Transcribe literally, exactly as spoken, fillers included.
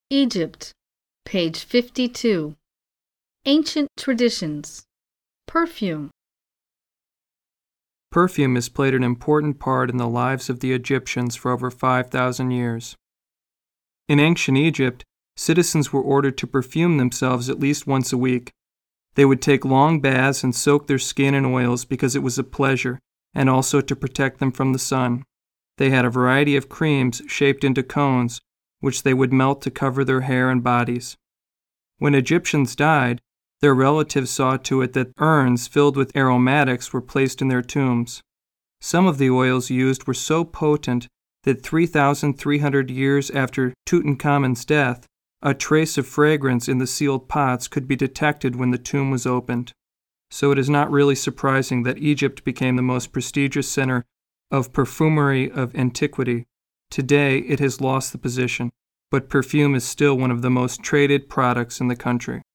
Egypt, page fifty-two. Ancient traditions. Perfume. Perfume has played an important part in the lives of the Egyptians for over five thousand years. In ancient Egypt, citizens were ordered to perfume themselves at least once a week. They would take long baths and soak their skin in oils because it was a pleasure, and also to protect them from the sun. They had a variety of creams shaped into cones, which they would melt to cover their hair and bodies. When Egyptians died, their relatives saw to it that urns filled with aromatics were placed in their tombs. Some of the oils used were so potent that three thousand three hundred years after Tutankhamun's death, a trace of fragrance in the sealed pots could be detected when the tomb was opened. So it is not really surprising that Egypt became the most prestigious center of perfumery of antiquity. Today it has lost the position, but perfume is still one of the most traded products in the country.